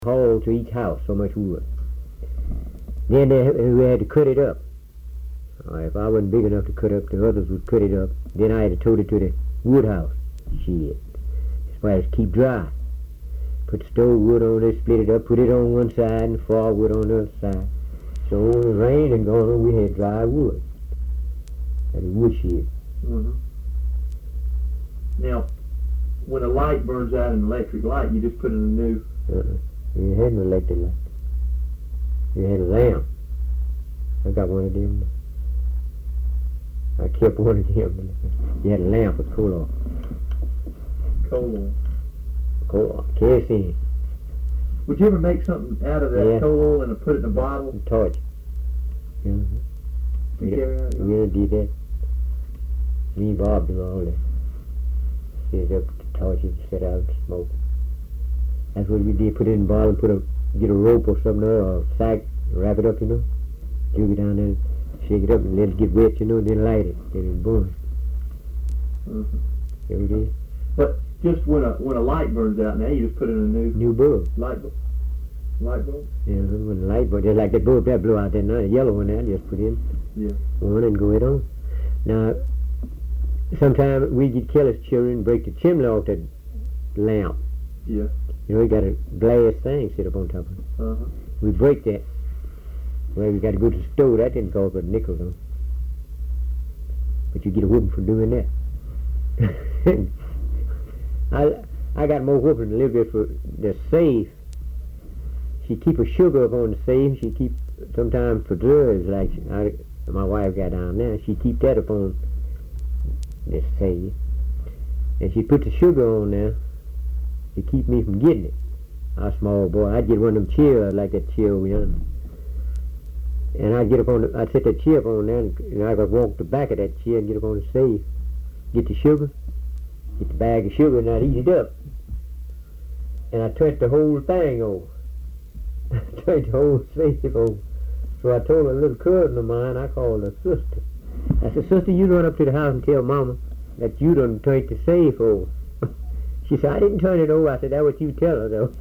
haul to each house so much wood. Then we had to cut it up. If I wasn't big enough to cut up, the others would cut it up. Then I had to tote it to the wood house. Shit. That's why it's keep dry. Put stove wood on it, split it up, put it on one side and fall wood on the other side. So when it rained and gone on, we had dry wood. That is wood shed. Mm-hmm. Now, when a light burns out, an electric light, you just put in a new... We had an electric light. We had a lamp. I got one of them. I kept one of them. You had a lamp with coal oil. Coal oil. Kerosene. Would you ever make something out of that coal oil and put it in a bottle? Torch. Mm-hmm. We did that. Me and Bob do all that. Set up the torches, set out and smoke. That's what we did. Put it in a bottle, get a rope or something or a sack, wrap it up, jug it down there, shake it up and let it get wet, then light it. Then it burns. Mm-hmm. Every day. But just when a light burns out now, you just put in a new bulb. Light bulb? Light bulb? Yeah, when the light bulb, just like that bulb that blew out there now, the yellow one there, just put in one and go it on. Now, sometimes we get careless children break the chimney off that lamp. Yeah. We got a glass thing set up on top of it. Uh-huh. We break that. Well, we got to go to the store. That didn't cost but a nickel, though. But you get a whooping for doing that. I got more whooping a little bit for the safe. She keep a sugar up on the safe. She keep, sometimes for drugs, like my wife got down there, she keep that up on the safe. And she put the sugar on there to keep me from getting it. I was a small boy. I'd get one of them chairs like that chair over yonder. And I'd set that chair up on there and I could walk the back of that chair and get up on the safe. Get the sugar, get the bag of sugar and I'd eat it up. And I turned the whole thing over. I turned the whole safe over. So I told a little cousin of mine, I called her sister. I said, sister, you run up to the house and tell mama that you done turned the safe over. She said, I didn't turn it over. I said, that's what you tell her, though.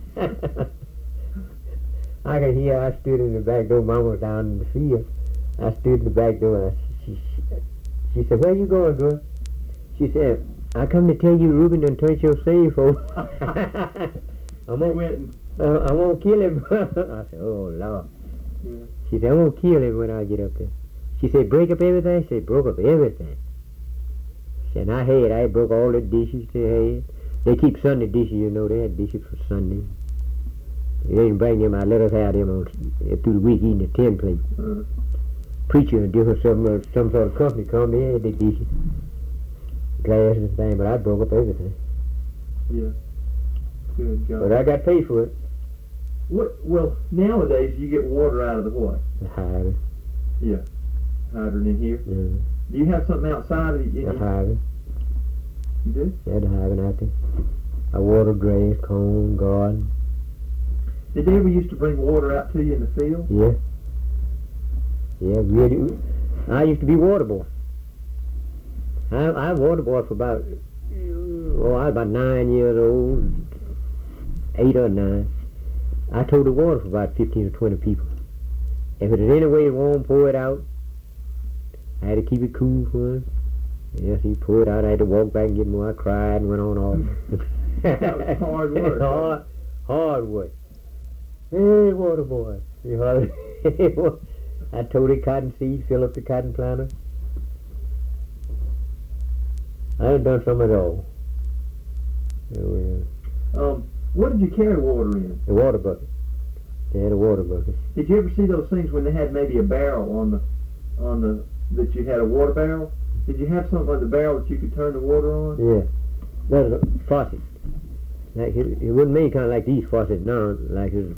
I could hear I stood in the back door. Mama was down in the field. I stood in the back door, and she said, where you going, girl? She said, I come to tell you Reuben done turned your safe over. I won't kill him. I said, oh, Lord. Yeah. She said, I won't kill him when I get up there. She said, break up everything? She said, broke up everything. She said, I broke all the dishes they had. They keep Sunday dishes, they had dishes for Sunday. They didn't bring them, I let us have them through the week eating the 10 plate. Preacher and different some sort of company come, they had the dishes, glass and things, but I broke up everything. Yeah. Good God. But I got paid for it. Well, nowadays you get water out of the what? The hydrant. Yeah. Hydrant in here. Mm-hmm. Do you have something outside of the hydrant? You do? Yeah, the hydrant out there. I water grass, corn, garden. Did they ever used to bring water out to you in the field? Yeah. Yeah, really. I used to be water boy. I water boy for I was about 9 years old, 8 or 9. I towed the water for about 15 or 20 people. If it was any way warm, pour it out. I had to keep it cool for him. Yes, he poured out. I had to walk back and get more. I cried and went on off. That was hard work. hard work. Hey, water boy. I toted cotton seed, fill up the cotton planter. I ain't done some at all. What did you carry water in? The water bucket. They had a water bucket. Did you ever see those things when they had maybe a barrel on the that you had a water barrel? Did you have something on the barrel that you could turn the water on? Yeah. That was a faucet. Like it wasn't made kind of like these faucets now, like it was